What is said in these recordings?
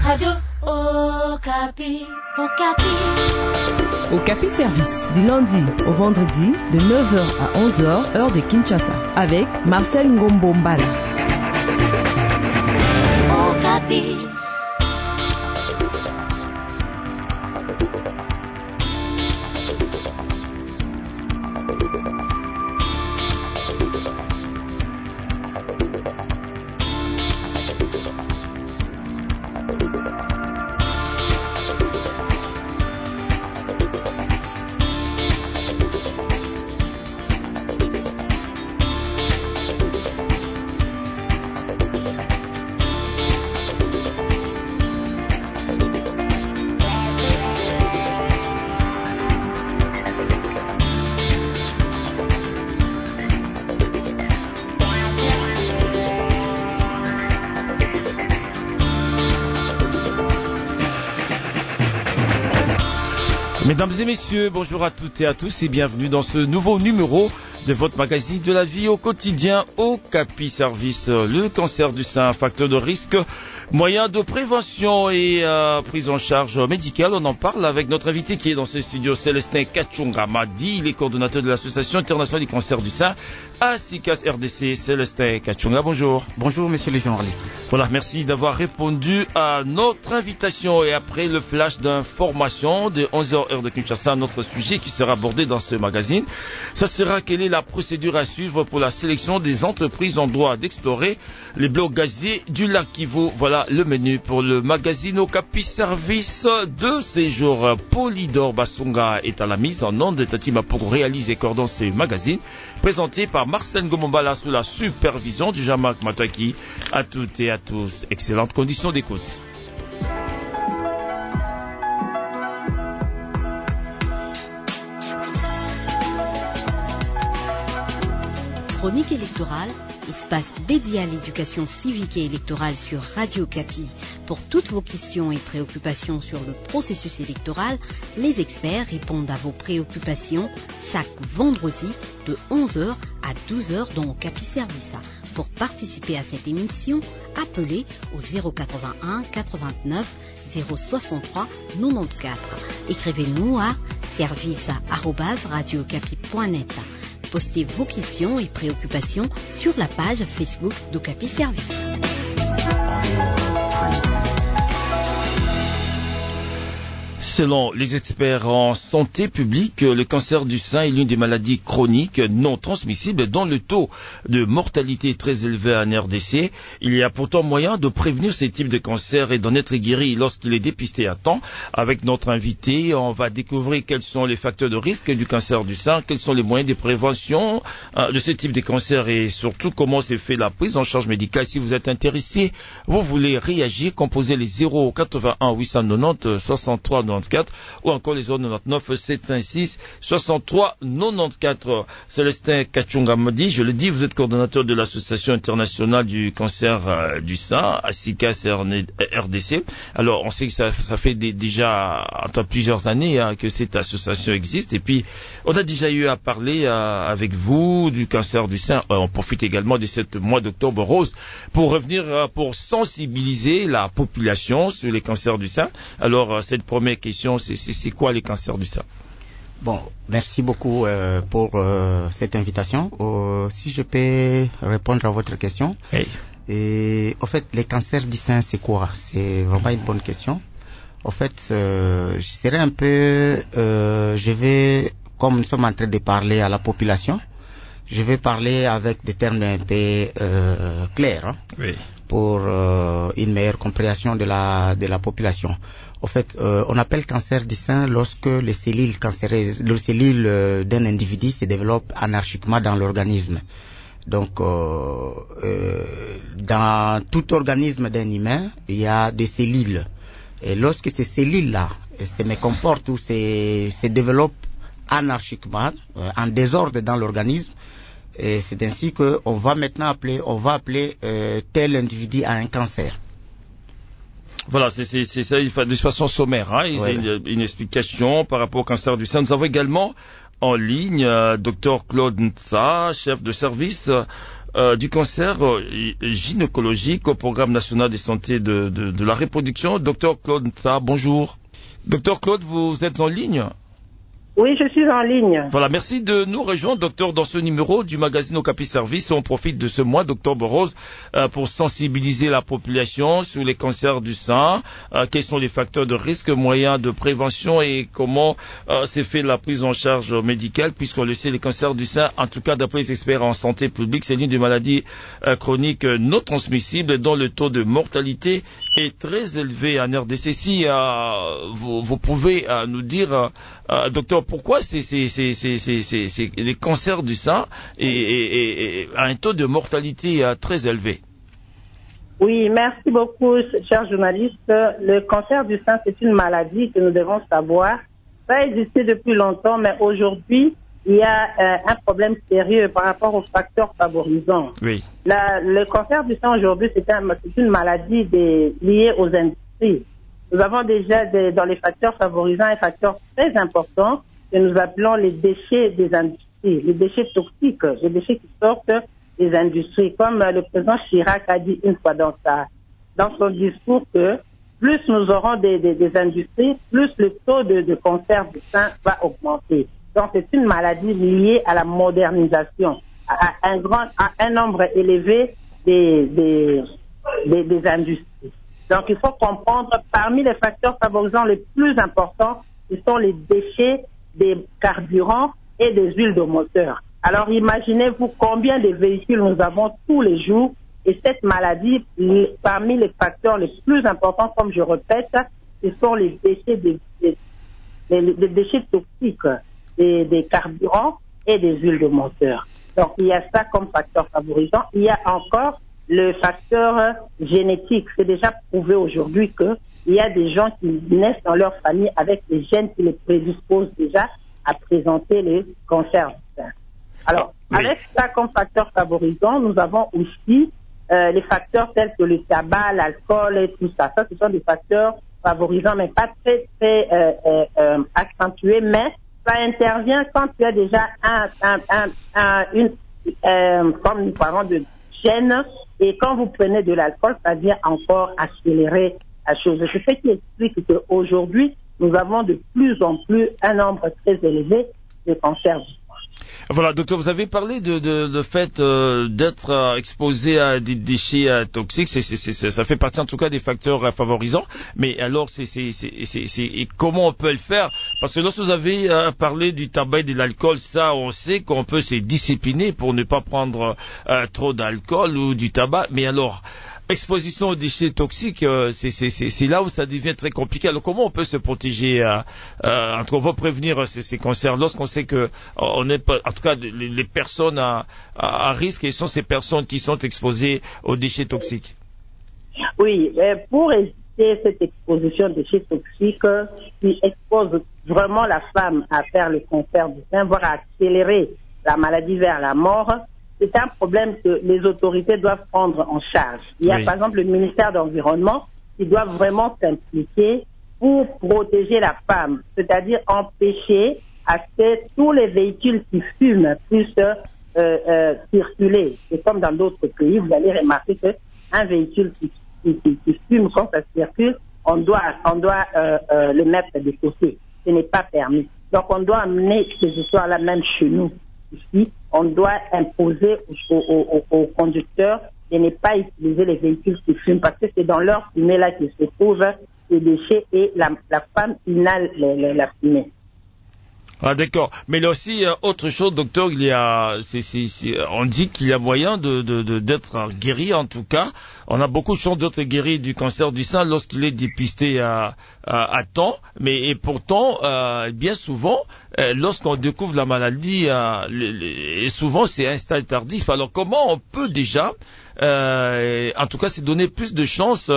Radio Okapi. Okapi Service, du lundi au vendredi, de 9h à 11h, heure de Kinshasa, avec Marcel Ngombo-Mbala. Okapi. Mesdames et messieurs, bonjour à toutes et à tous et bienvenue dans ce nouveau numéro de votre magazine de la vie au quotidien Okapi Service. Le cancer du sein, facteur de risque, moyen de prévention et prise en charge médicale. On en parle avec notre invité qui est dans ce studio, Célestin Kachunga-Madi. Il est coordonnateur de l'Association internationale du cancer du sein, ASICAS RDC. Célestin Kachunga, bonjour. Bonjour, monsieur le journaliste. Voilà, merci d'avoir répondu à notre invitation. Et après le flash d'information de 11h heure de Kinshasa, notre sujet qui sera abordé dans ce magazine, ça sera quelle est la procédure à suivre pour la sélection des entreprises en droit d'explorer les blocs gaziers du lac Kivu. Voilà le menu pour le magazine Okapi Service de ces jours. Polydor Basonga est à la mise en onde de Tatima pour réaliser et coordonner ce magazine, présenté par Marcel Ngombo-Mbala sous la supervision du Jamak Mataki. À toutes et à tous, excellentes conditions d'écoute. Chronique électorale, espace dédié à l'éducation civique et électorale sur Radio Okapi. Pour toutes vos questions et préoccupations sur le processus électoral, les experts répondent à vos préoccupations chaque vendredi de 11h à 12h dans Okapi Service. Pour participer à cette émission, appelez au 081 89 063 94. Écrivez-nous à service@radiookapi.net. Postez vos questions et préoccupations sur la page Facebook d'Okapi Service. Selon les experts en santé publique, le cancer du sein est l'une des maladies chroniques non transmissibles dont le taux de mortalité est très élevé en RDC. Il y a pourtant moyen de prévenir ces types de cancers et d'en être guéri lorsqu'il est dépisté à temps. Avec notre invité, on va découvrir quels sont les facteurs de risque du cancer du sein, quels sont les moyens de prévention de ce type de cancer et surtout comment s'est fait la prise en charge médicale. Si vous êtes intéressé, vous voulez réagir, composez les 081 890 63 94 ou encore les 099 756 63 94. Célestin Kachunga-Madi, je le dis, vous êtes coordonnateur de l'Association internationale du cancer du sein, ASICAS RDC. Alors, on sait que ça fait déjà plusieurs années que cette association existe et puis on a déjà eu à parler avec vous du cancer du sein. On profite également de cette mois d'octobre rose pour revenir, pour sensibiliser la population sur les cancers du sein. Alors, cette première question, c'est quoi les cancers du sein? Bon, merci beaucoup pour cette invitation. Si je peux répondre à votre question. Hey. Et en fait, les cancers du sein, c'est quoi? C'est vraiment une bonne question. En fait, je serais un peu, je vais, comme nous sommes en train de parler à la population, je vais parler avec des termes un peu clairs, hein, oui, pour une meilleure compréhension de la population. En fait, on appelle cancer du sein lorsque les cellules cancéreuses, les cellules d'un individu se développent anarchiquement dans l'organisme. Donc, dans tout organisme d'un humain, il y a des cellules. Et lorsque ces cellules-là se mécomportent ou se développent anarchiquement, en désordre dans l'organisme, et c'est ainsi qu'on va maintenant appeler tel individu à un cancer. Voilà, c'est ça de façon sommaire, hein, ouais. Une explication par rapport au cancer du sein. Nous avons également en ligne Dr Claude Ntsa, chef de service du cancer gynécologique au programme national de santé de la reproduction. Docteur Claude Ntsa, bonjour. Docteur Claude, vous êtes en ligne? Oui, je suis en ligne. Voilà, merci de nous rejoindre, docteur, dans ce numéro du magazine Okapi Service. On profite de ce mois d'octobre rose pour sensibiliser la population sur les cancers du sein, quels sont les facteurs de risque, moyens de prévention et comment s'est fait la prise en charge médicale, puisqu'on le sait, les cancers du sein, en tout cas d'après les experts en santé publique, c'est l'une des maladies chroniques non transmissibles dont le taux de mortalité est très élevé en RDC. Si vous pouvez nous dire, docteur, pourquoi les cancers du sein et un taux de mortalité très élevé? Oui, merci beaucoup, cher journaliste. Le cancer du sein, c'est une maladie que nous devons savoir. Ça a existé depuis longtemps, mais aujourd'hui, il y a un problème sérieux par rapport aux facteurs favorisants. Oui. Le cancer du sein aujourd'hui, c'est une maladie liée aux industries. Nous avons déjà dans les facteurs favorisants un facteur très important que nous appelons les déchets des industries, les déchets toxiques, les déchets qui sortent des industries. Comme le président Chirac a dit une fois dans son discours que plus nous aurons des industries, plus le taux de cancer du sein va augmenter. Donc c'est une maladie liée à la modernisation, à un nombre élevé des industries. Donc il faut comprendre, parmi les facteurs favorisants les plus importants, ce sont les déchets des carburants et des huiles de moteur. Alors imaginez-vous combien de véhicules nous avons tous les jours, et cette maladie, parmi les facteurs les plus importants, comme je répète, ce sont les déchets les déchets toxiques des carburants et des huiles de moteur. Donc il y a ça comme facteur favorisant. Il y a encore le facteur génétique. C'est déjà prouvé aujourd'hui qu'il y a des gens qui naissent dans leur famille avec des gènes qui les prédisposent déjà à présenter les cancers du sein. Alors, avec ça comme facteur favorisant, nous avons aussi les facteurs tels que le tabac, l'alcool et tout ça. Ça, ce sont des facteurs favorisants, mais pas très, très accentués, mais ça intervient quand il y a déjà comme nous parlons de gènes, et quand vous prenez de l'alcool, ça vient encore accélérer la chose. C'est ce qui explique qu'aujourd'hui, nous avons de plus en plus un nombre très élevé de cancers. Voilà, docteur, vous avez parlé de fait d'être exposé à des déchets toxiques. Ça fait partie en tout cas des facteurs favorisants. Mais alors, et comment on peut le faire? Parce que lorsque vous avez parlé du tabac et de l'alcool, ça, on sait qu'on peut se discipliner pour ne pas prendre trop d'alcool ou du tabac. Mais alors, exposition aux déchets toxiques, c'est là où ça devient très compliqué. Alors comment on peut se protéger, on peut prévenir ces cancers lorsqu'on sait que on est pas, en tout cas les personnes à risque, et sont ces personnes qui sont exposées aux déchets toxiques? Oui, pour éviter cette exposition aux déchets toxiques qui expose vraiment la femme à faire le cancer du sein, voire à accélérer la maladie vers la mort, c'est un problème que les autorités doivent prendre en charge. Il y a par exemple le ministère de l'Environnement qui doit vraiment s'impliquer pour protéger la femme, c'est-à-dire empêcher à ce que tous les véhicules qui fument puissent circuler. Et comme dans d'autres pays, vous allez remarquer qu'un véhicule qui fume, quand ça circule, on doit le mettre de côté. Ce n'est pas permis. Donc on doit amener ces histoires-là même chez nous. Ici, on doit imposer aux conducteurs de ne pas utiliser les véhicules qui fument, parce que c'est dans leur fumée là qu'ils se trouvent les déchets, et la femme inhale la fumée. Ah d'accord, mais il y a aussi autre chose, docteur. On dit qu'il y a moyen d'être guéri. En tout cas, on a beaucoup de chances d'être guéri du cancer du sein lorsqu'il est dépisté à temps. Mais pourtant, bien souvent, lorsqu'on découvre la maladie, et souvent c'est un stade tardif. Alors comment on peut déjà, en tout cas, c'est donner plus de chances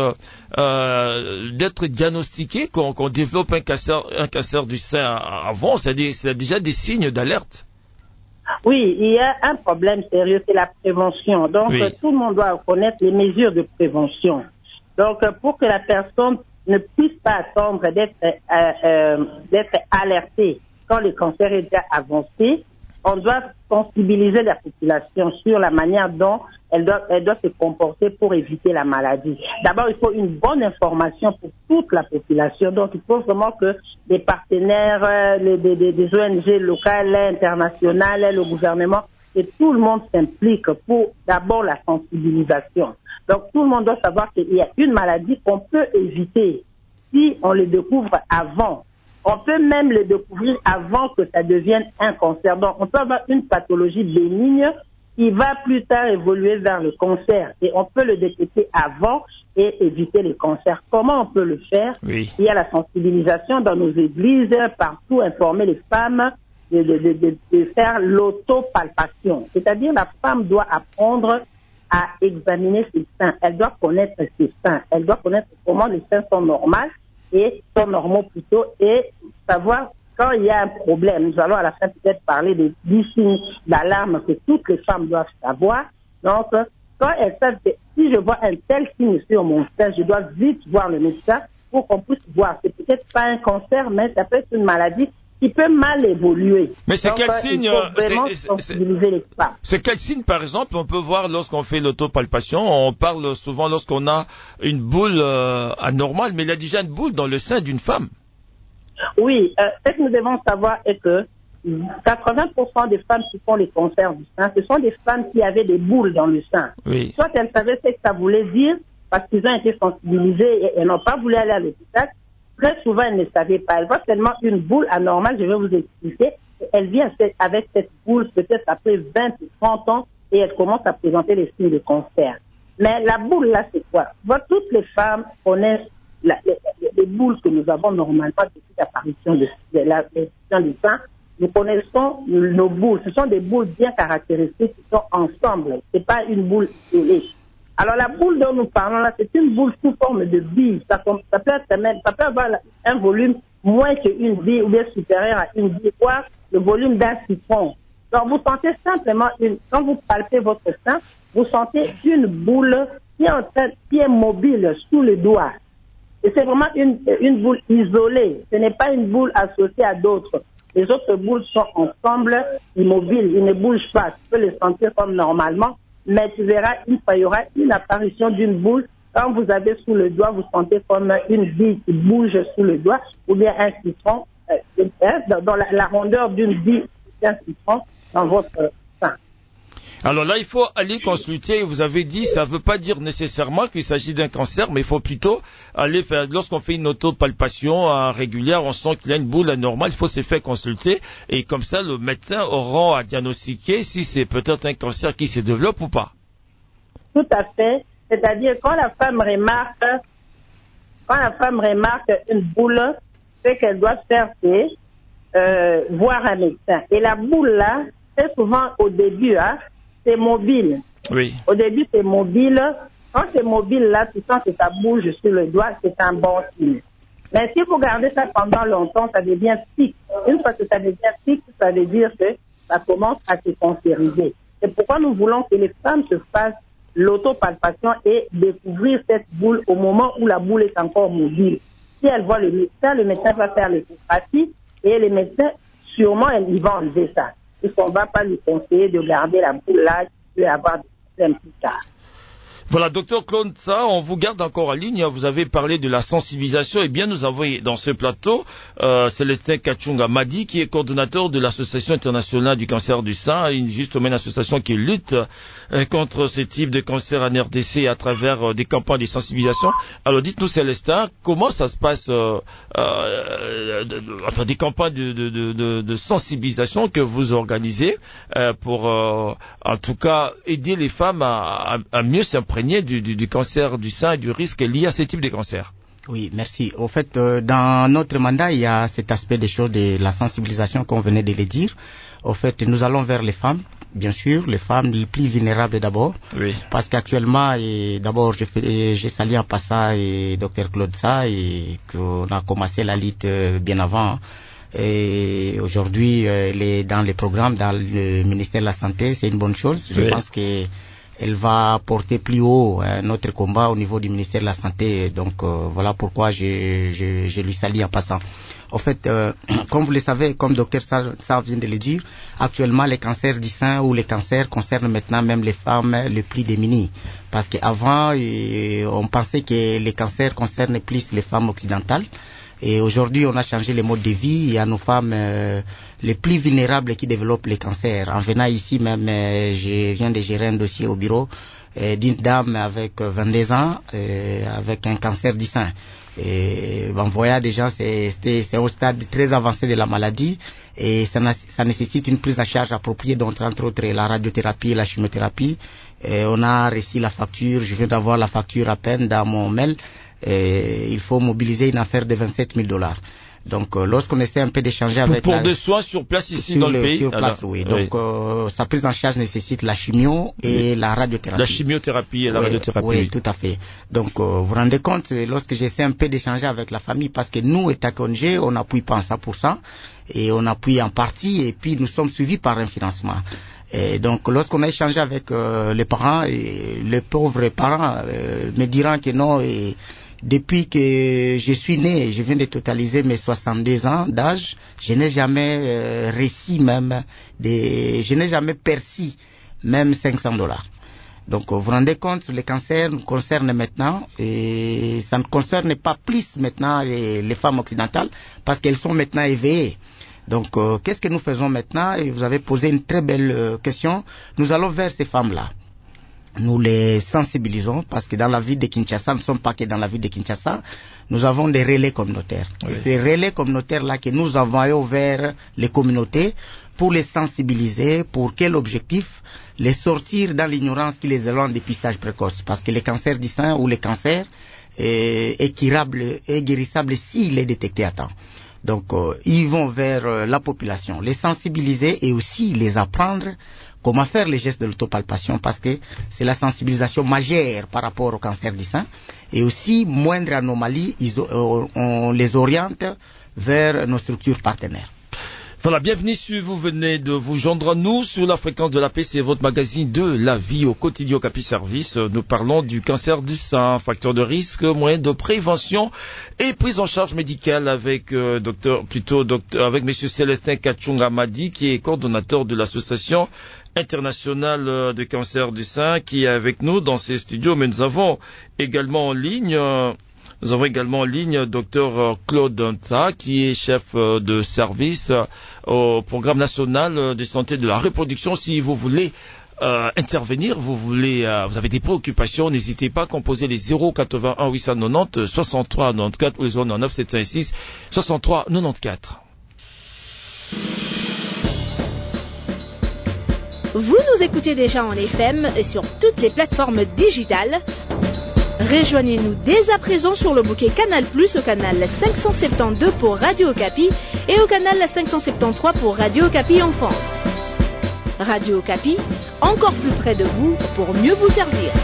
d'être diagnostiqué, qu'on développe un cancer du sein avant, c'est-à-dire c'est déjà des signes d'alerte. Oui, il y a un problème sérieux, c'est la prévention. Donc tout le monde doit connaître les mesures de prévention. Donc pour que la personne ne puisse pas attendre d'être alertée quand le cancer est déjà avancé, on doit sensibiliser la population sur la manière dont elle doit se comporter pour éviter la maladie. D'abord, il faut une bonne information pour toute la population. Donc, il faut vraiment que les partenaires, des ONG locales, internationales, le gouvernement, que tout le monde s'implique pour d'abord la sensibilisation. Donc, tout le monde doit savoir qu'il y a une maladie qu'on peut éviter si on le découvre avant. On peut même le découvrir avant que ça devienne un cancer. Donc, on peut avoir une pathologie bénigne qui va plus tard évoluer vers le cancer. Et on peut le détecter avant et éviter les cancers. Comment on peut le faire? Oui. Il y a la sensibilisation dans nos églises, partout, informer les femmes de faire l'autopalpation. C'est-à-dire, la femme doit apprendre à examiner ses seins. Elle doit connaître ses seins. Elle doit connaître comment les seins sont normaux et sont normaux plutôt, et savoir quand il y a un problème. Nous allons à la fin peut-être parler des 10 signes d'alarme que toutes les femmes doivent savoir. Donc, quand elles savent que si je vois un tel signe sur mon sein, je dois vite voir le médecin pour qu'on puisse voir. C'est peut-être pas un cancer, mais ça peut être une maladie qui peut mal évoluer. Mais c'est quel signe? Il faut vraiment sensibiliser les femmes. C'est quel signe, par exemple, on peut voir lorsqu'on fait l'autopalpation? On parle souvent lorsqu'on a une boule anormale, mais il y a déjà une boule dans le sein d'une femme. Oui, ce que nous devons savoir est que 80% des femmes qui font les cancers du sein, ce sont des femmes qui avaient des boules dans le sein. Oui. Soit elles savaient ce que ça voulait dire, parce qu'ils ont été sensibilisés et elles n'ont pas voulu aller à l'hôpital. Très souvent, elles ne savaient pas. Elles voient seulement une boule anormale, je vais vous expliquer. Elle vient avec cette boule peut-être après 20 ou 30 ans et elle commence à présenter les signes de cancer. Mais la boule là, c'est quoi? Toutes les femmes connaissent les boules que nous avons normalement depuis l'apparition de la du sein. Nous connaissons nos boules. Ce sont des boules bien caractéristiques qui sont ensemble. C'est pas une boule isolée. Alors la boule dont nous parlons là, c'est une boule sous forme de bille. Ça peut avoir un volume moins qu'une bille ou bien supérieur à une bille, voire le volume d'un citron. Donc vous sentez simplement quand vous palpez votre sein, vous sentez une boule qui est mobile sous le doigt. Et c'est vraiment une boule isolée. Ce n'est pas une boule associée à d'autres. Les autres boules sont ensemble, immobiles. Ils ne bougent pas. Tu peux les sentir comme normalement. Mais tu verras, il y aura une apparition d'une boule. Quand vous avez sous le doigt, vous sentez comme une bille qui bouge sous le doigt, ou bien un citron, dans la rondeur d'une bille, un citron dans votre sein. Alors là, il faut aller consulter. Vous avez dit, ça ne veut pas dire nécessairement qu'il s'agit d'un cancer, mais il faut plutôt aller faire, lorsqu'on fait une autopalpation régulière, on sent qu'il y a une boule anormale, il faut se faire consulter. Et comme ça, le médecin aura à diagnostiquer si c'est peut-être un cancer qui se développe ou pas. Tout à fait. C'est-à-dire, quand la femme remarque une boule, ce qu'elle doit faire, c'est voir un médecin. Et la boule là, c'est souvent au début, c'est mobile. Oui. Au début, c'est mobile. Quand c'est mobile, là, tu sens que ça bouge sur le doigt, c'est un bon signe. Mais si vous gardez ça pendant longtemps, ça devient fixe. Une fois que ça devient fixe, ça veut dire que ça commence à se cancériser. C'est pourquoi nous voulons que les femmes se fassent l'autopalpation et découvrir cette boule au moment où la boule est encore mobile. Si elle voit le médecin va faire l'échographie et les médecins, sûrement, ils vont enlever ça. On ne va pas lui conseiller de garder la boule là, qui peut avoir des problèmes plus tard. Voilà, docteur Claude Tsa, on vous garde encore en ligne. Vous avez parlé de la sensibilisation. Eh bien, nous avons dans ce plateau Célestin Kachunga Madi, qui est coordonnateur de l'Association internationale du cancer du sein, justement une association qui lutte contre ce type de cancer en RDC à travers des campagnes de sensibilisation. Alors, dites-nous, Célestin, comment ça se passe, des campagnes de sensibilisation que vous organisez pour, en tout cas, aider les femmes à mieux s'imprégner du cancer du sein et du risque lié à ce type de cancer. Oui, merci. Au fait, dans notre mandat, il y a cet aspect des choses de la sensibilisation qu'on venait de le dire. Au fait, nous allons vers les femmes, bien sûr, les femmes les plus vulnérables d'abord. Oui. Parce qu'actuellement, d'abord, je salue en passant Dr Claude Tsa et qu'on a commencé la lutte bien avant. Et aujourd'hui, elle est dans les programmes, dans le ministère de la Santé, c'est une bonne chose. Je pense que elle va porter plus haut notre combat au niveau du ministère de la Santé. Donc voilà pourquoi je lui salue en passant. En fait, comme vous le savez, comme docteur Sarr vient de le dire, actuellement les cancers du sein ou les cancers concernent maintenant même les femmes les plus démunies. Parce qu'avant, on pensait que les cancers concernent plus les femmes occidentales. Et aujourd'hui, on a changé les modes de vie. Il y a nos femmes les plus vulnérables qui développent les cancers. En venant ici même, je viens de gérer un dossier au bureau d'une dame avec 22 ans, avec un cancer du sein. Et en voyant déjà, c'est au stade très avancé de la maladie et ça nécessite une prise en charge appropriée, dont entre autres la radiothérapie et la chimiothérapie. Et on a reçu la facture, je viens d'avoir la facture à peine dans mon mail. Il faut mobiliser une affaire de $27,000. Donc, lorsqu'on essaie un peu d'échanger avec pour des soins sur place ici dans le pays. Sur place, oui. Donc, sa prise en charge nécessite la chimio et la radiothérapie. La chimiothérapie et la radiothérapie. Oui, tout à fait. Donc, vous vous rendez compte, lorsque j'essaie un peu d'échanger avec la famille, parce que nous, État congé, on n'appuie pas en 100%, et on appuie en partie, et puis nous sommes suivis par un financement. Et donc, lorsqu'on a échangé avec les parents, et les pauvres parents me diront que non, et depuis que je suis né, je viens de totaliser mes 62 ans d'âge, je n'ai jamais réussi même, je n'ai jamais perçu même $500. Donc, vous vous rendez compte, le cancer nous concerne maintenant et ça ne concerne pas plus maintenant les femmes occidentales parce qu'elles sont maintenant éveillées. Donc, qu'est-ce que nous faisons maintenant? Et vous avez posé une très belle question. Nous allons vers ces femmes-là. Nous les sensibilisons parce que dans la ville de Kinshasa, nous ne sommes pas que dans la ville de Kinshasa, nous avons des relais communautaires. Oui. Et ces relais communautaires-là que nous envoyons vers les communautés pour les sensibiliser, pour quel objectif? Les sortir dans l'ignorance qui les éloigne des dépistage précoce. Parce que les cancers du sein ou les cancers est guérissable s'il est détecté à temps. Donc, ils vont vers la population, les sensibiliser et aussi les apprendre comment faire les gestes de l'autopalpation parce que c'est la sensibilisation majeure par rapport au cancer du sein. Et aussi, moindre anomalie, on les oriente vers nos structures partenaires. Voilà, bienvenue si vous venez de vous joindre à nous sur la fréquence de la paix, c'est votre magazine de la vie au quotidien Capi Service. Nous parlons du cancer du sein, facteur de risque, moyen de prévention et prise en charge médicale avec avec monsieur Célestin Kachunga Madi qui est coordonnateur de l'association internationale de cancer du sein qui est avec nous dans ces studios, mais nous avons également en ligne Dr Claude Nta, qui est chef de service au programme national de santé de la reproduction. Si vous voulez intervenir, vous avez des préoccupations, n'hésitez pas à composer les 081 890 63 94 ou les 09 756 63 94. Vous nous écoutez déjà en FM et sur toutes les plateformes digitales. Rejoignez-nous dès à présent sur le bouquet Canal+, au canal 572 pour Radio Okapi et au canal 573 pour Radio Okapi Enfant. Radio Okapi, encore plus près de vous pour mieux vous servir.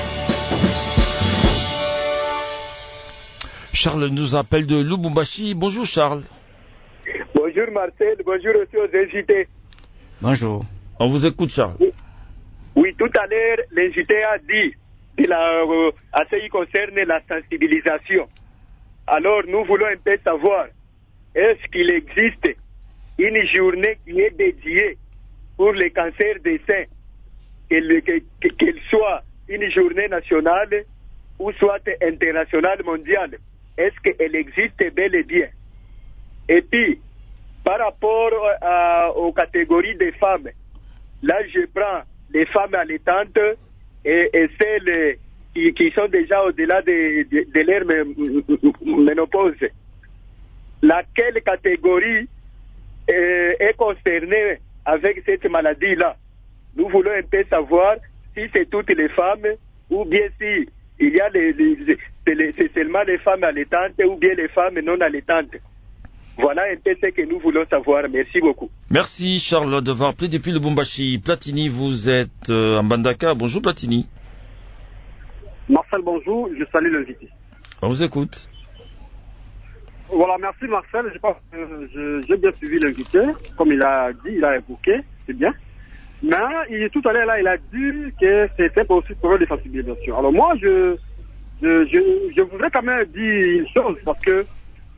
Charles nous appelle de Lubumbashi. Bonjour Charles. Bonjour Marcel, bonjour aussi aux invités. Bonjour. On vous écoute Charles. Oui, tout à l'heure, l'invité a dit à ce qui concerne la sensibilisation. Alors, nous voulons un peu savoir, est-ce qu'il existe une journée qui est dédiée pour les cancers des seins, qu'elle soit une journée nationale ou soit internationale, mondiale? Est-ce qu'elle existe bel et bien? Et puis, par rapport aux catégories des femmes, là, je prends les femmes allaitantes et celles qui sont déjà au-delà de leur ménopause. Laquelle catégorie est concernée avec cette maladie-là? Nous voulons un peu savoir si c'est toutes les femmes ou bien si il y a c'est seulement les femmes allaitantes ou bien les femmes non allaitantes. Voilà un peu ce que nous voulons savoir. Merci beaucoup. Merci Charles d'avoir appelé depuis le Lubumbashi. Platini, vous êtes en Bandaka. Bonjour Platini. Marcel, bonjour. Je salue l'invité. On vous écoute. Voilà, merci Marcel. Je pense que j'ai bien suivi l'invité. Comme il a dit, il a évoqué. C'est bien. Mais tout à l'heure, là, il a dit que c'était aussi pour des sensibilisations. Alors moi, je voudrais quand même dire une chose parce que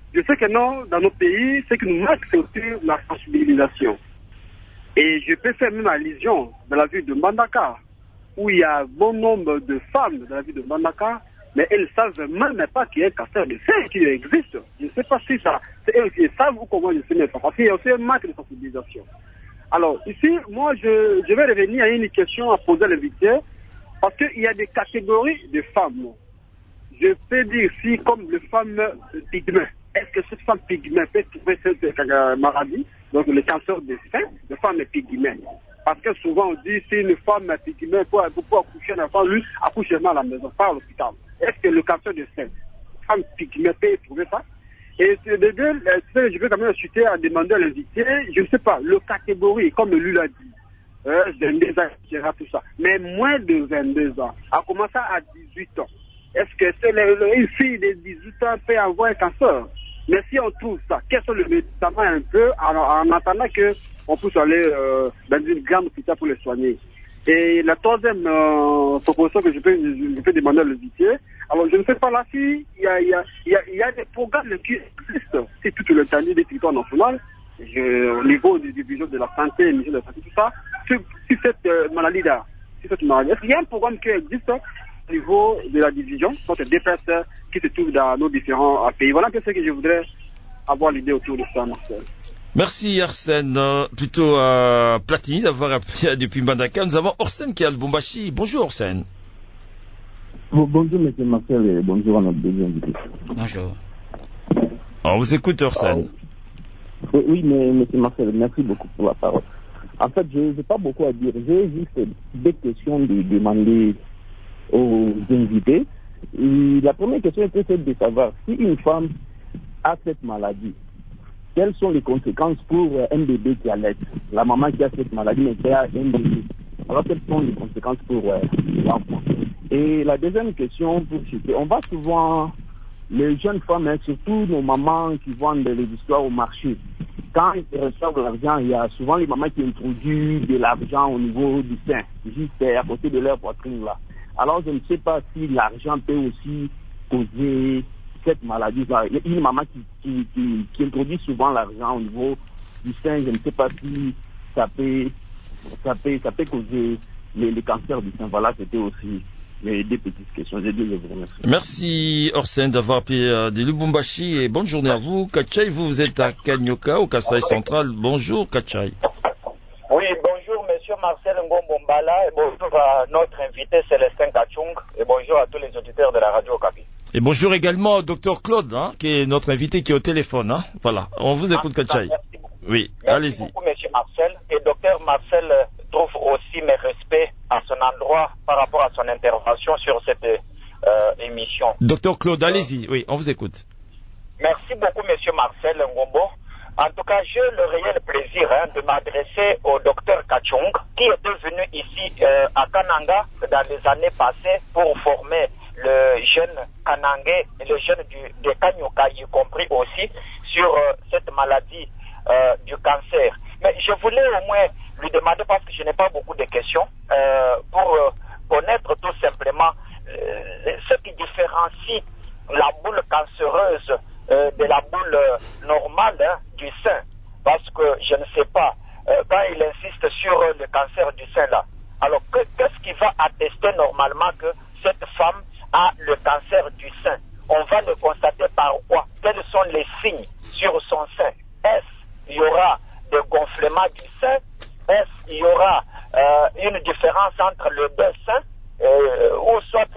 Je sais que non, dans nos pays, ce qui nous manque, c'est aussi la sensibilisation. Et je peux faire même allusion dans la ville de Mbandaka, où il y a un bon nombre de femmes dans la ville de Mbandaka, mais elles ne savent même pas qu'il y a un cancer de sein qui existe. Je ne sais pas si ça, c'est elles qui savent ou comment je sais même pas, parce qu'il y a aussi un manque de sensibilisation. Alors, ici, moi, je vais revenir à une question à poser à l'invité, parce qu'il y a des catégories de femmes. Je peux dire ici, comme les femmes pygmées. Est-ce que cette femme pygmée peut trouver cette maladie, donc le cancer des seins, de femme pygmée? Parce que souvent on dit, si une femme pygmée peut accoucher un enfant, lui, accouche seulement à la maison, pas à l'hôpital. Est-ce que le cancer des seins, femme pygmée peut trouver ça? Et je vais quand même chuter à demander à l'invité, je ne sais pas, le catégorie, comme lui l'a dit, 22 ans, tout ça, mais moins de 22 ans, a commencé à 18 ans. Est-ce que c'est une fille de 18 ans peut avoir un cancer? Mais si on trouve ça, quels sont les médicaments un peu en attendant qu'on puisse aller dans une grande hôpital pour les soigner? Et la troisième proposition que je peux demander à l'invité, alors je ne sais pas là si il y a des programmes qui existent, c'est tout le temps des territoires nationaux, au niveau des divisions de la santé, ministère de la santé, tout ça, sur cette maladie-là. Est-ce qu'il y a un programme qui existe au niveau de la division, contre des personnes qui se trouvent dans nos différents pays? Voilà un peu ce que je voudrais avoir l'idée autour de ça, Marcel. Merci Arsène, plutôt Platini d'avoir appelé depuis Mbandaka. Nous avons Orsène qui est à Lubumbashi. Bonjour Orsène. Bonjour M. Marcel et bonjour à notre deuxième invité. Bonjour. On vous écoute Orsène. Oui, mais M. Marcel, merci beaucoup pour la parole. En fait, je n'ai pas beaucoup à dire. J'ai juste des questions de demander aux invités. Et la première question était celle de savoir si une femme a cette maladie, quelles sont les conséquences pour un bébé qui allait, la maman qui a cette maladie mais qui a un bébé. Alors quelles sont les conséquences pour l'enfant? Et la deuxième question, on voit souvent les jeunes femmes, surtout nos mamans qui vendent les histoires au marché. Quand ils reçoivent de l'argent, il y a souvent les mamans qui introduisent de l'argent au niveau du sein, juste à côté de leur poitrine là. Alors je ne sais pas si l'argent peut aussi causer cette maladie. Il y a une maman qui introduit souvent l'argent au niveau du sein. Je ne sais pas si ça peut causer les cancers du sein. Voilà, c'était aussi les deux petites questions. Je vous remercie. Merci Orsène d'avoir appelé de Lubumbashi et bonne journée à vous. Kachai, vous êtes à Kanyoka, au Kasai Central. Bonjour Kachai. Oui, bonjour Monsieur Marcel Ngombombala et bonjour à notre invité Célestin Kachung et bonjour à tous les auditeurs de la radio Okapi. Et bonjour également au Dr Claude, qui est notre invité qui est au téléphone. Voilà, on vous écoute Kachai. Oui, allez-y. Merci beaucoup Monsieur Marcel. Et Dr Marcel trouve aussi mes respects à son endroit par rapport à son intervention sur cette émission. Dr Claude, allez-y. Oui, on vous écoute. Merci beaucoup Monsieur Marcel Ngombo. En tout cas, j'ai le réel plaisir de m'adresser au docteur Kachung, qui était venu ici à Kananga dans les années passées pour former le jeune Kanangais et le jeune de Kanyoka, y compris aussi, sur cette maladie du cancer. Mais je voulais au moins lui demander, parce que je n'ai pas beaucoup de questions, pour connaître tout simplement ce qui différencie la boule cancéreuse de la boule normale du sein, parce que je ne sais pas, quand il insiste sur le cancer du sein là, alors qu'est-ce qui va attester normalement que cette femme a le cancer du sein? On va le constater par quoi? Quels sont les signes sur son sein? Est-ce qu'il y aura des gonflements du sein? Est-ce qu'il y aura une différence entre les deux seins? Ou soit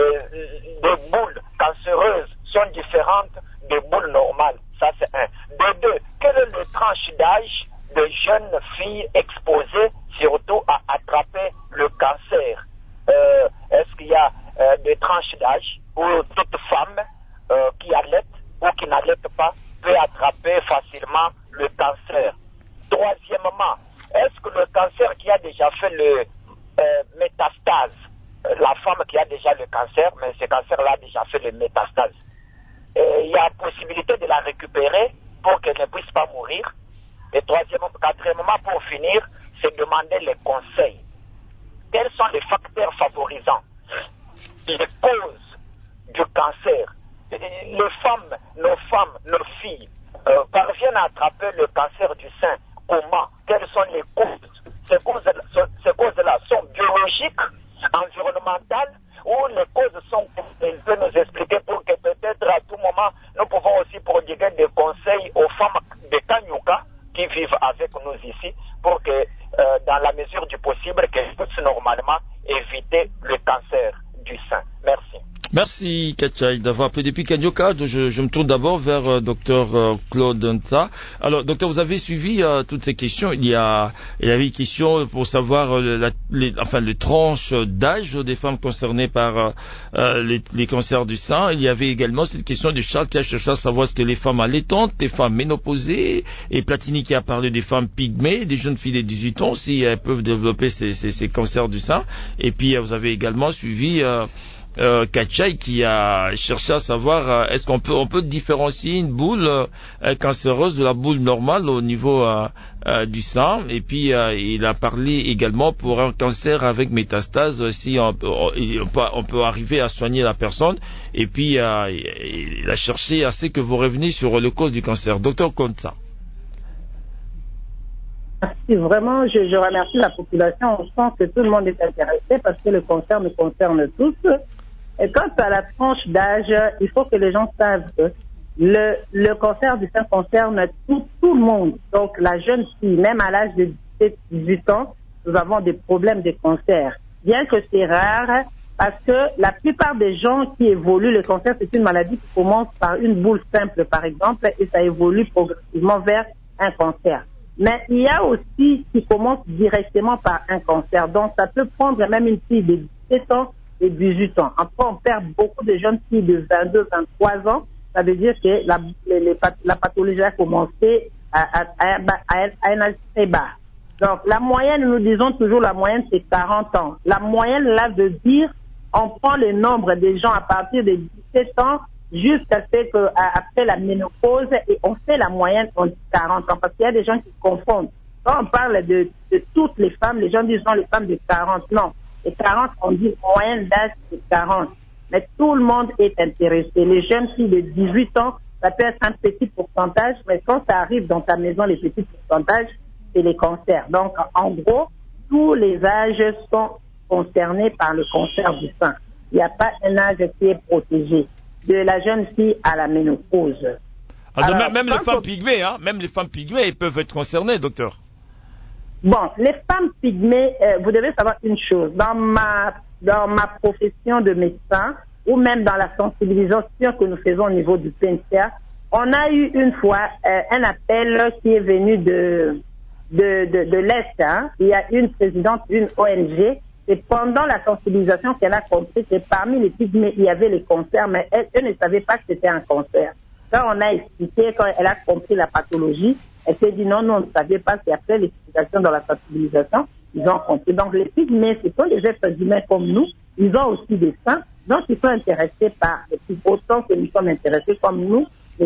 des boules cancéreuses sont différentes des boules normales? Ça c'est un. De deux, quelle est le tranche d'âge de jeunes filles exposées surtout à attraper le cancer? Est-ce qu'il y a des tranches d'âge où toute femme qui allait ou qui n'allait pas peut attraper facilement le cancer? Troisièmement, est-ce que le cancer qui a déjà fait le métastase, la femme qui a déjà le cancer, mais ce cancer-là a déjà fait le métastase, il y a possibilité de la récupérer pour qu'elle ne puisse pas mourir? Et quatrièmement, pour finir, c'est demander les conseils. Quels sont les facteurs favorisants, les causes du cancer? Nos femmes, nos filles attrapé le cancer du sein, comment? Quelles sont les causes? Ces causes-là sont biologiques, environnementales, ou les causes sont... Il peut nous expliquer pour que peut-être à tout moment, nous pouvons aussi prodiguer des conseils aux femmes de Kanyuka qui vivent avec nous ici, pour que, dans la mesure du possible, qu'elles puissent normalement éviter le cancer du sein. Merci. Merci Kachai d'avoir appelé depuis Kanyuka. Je me tourne d'abord vers Dr Claude Nta. Alors docteur, vous avez suivi toutes ces questions. Il y avait une question pour savoir les tranches d'âge des femmes concernées par les cancers du sein. Il y avait également cette question de Charles qui a cherché à savoir ce que les femmes allaitantes, les femmes ménopausées, et Platini qui a parlé des femmes pygmées, des jeunes filles de 18 ans, si elles peuvent développer ces cancers du sein. Et puis vous avez également suivi Kachai qui a cherché à savoir est-ce qu'on peut différencier une boule cancéreuse de la boule normale au niveau du sang. Et puis il a parlé également pour un cancer avec métastase, si on peut arriver à soigner la personne. Et puis il a cherché à ce que vous reveniez sur le cause du cancer. Docteur Konta. Merci, vraiment, je remercie la population. On sent que tout le monde est intéressé parce que le cancer nous concerne tous. Et quant à la tranche d'âge, il faut que les gens savent que le cancer du sein concerne tout le monde. Donc la jeune fille, même à l'âge de 17-18 ans, nous avons des problèmes de cancer. Bien que c'est rare, parce que la plupart des gens qui évoluent, le cancer c'est une maladie qui commence par une boule simple par exemple, et ça évolue progressivement vers un cancer. Mais il y a aussi qui commence directement par un cancer. Donc ça peut prendre même une fille de 17 ans et 18 ans. Après, on perd beaucoup de jeunes filles de 22, 23 ans. Ça veut dire que la pathologie a commencé à un âge très bas. Donc, la moyenne, nous disons toujours la moyenne, c'est 40 ans. La moyenne, là, veut dire, on prend le nombre des gens à partir de 17 ans jusqu'à ce qu'après la ménopause, et on fait la moyenne en 40 ans. Parce qu'il y a des gens qui confondent. Quand on parle de toutes les femmes, les gens disent non, les femmes de 40. Non. Et 40, on dit moyenne d'âge, c'est 40. Mais tout le monde est intéressé. Les jeunes filles de 18 ans, ça peut être un petit pourcentage, mais quand ça arrive dans ta maison, les petits pourcentages, c'est les cancers. Donc, en gros, tous les âges sont concernés par le cancer du sein. Il n'y a pas un âge qui est protégé. De la jeune fille à la ménopause. Alors même les femmes pygmées, même les femmes pygmées, elles peuvent être concernées, docteur. Bon, les femmes pygmées, vous devez savoir une chose. Dans ma profession de médecin, ou même dans la sensibilisation que nous faisons au niveau du PNCA, on a eu une fois un appel qui est venu de l'Est. Il y a une présidente d'une ONG, et pendant la sensibilisation qu'elle a compris que parmi les pygmées, il y avait les cancers, mais elle ne savait pas que c'était un cancer. Quand on a expliqué, quand elle a compris la pathologie, elle s'est dit non, on ne savait pas, c'est après l'explication dans la sensibilisation, ils ont compris. Donc les pygmées, ce sont des êtres humains comme nous, ils ont aussi des seins, donc ils sont intéressés par, et puis autant que nous sommes intéressés comme nous,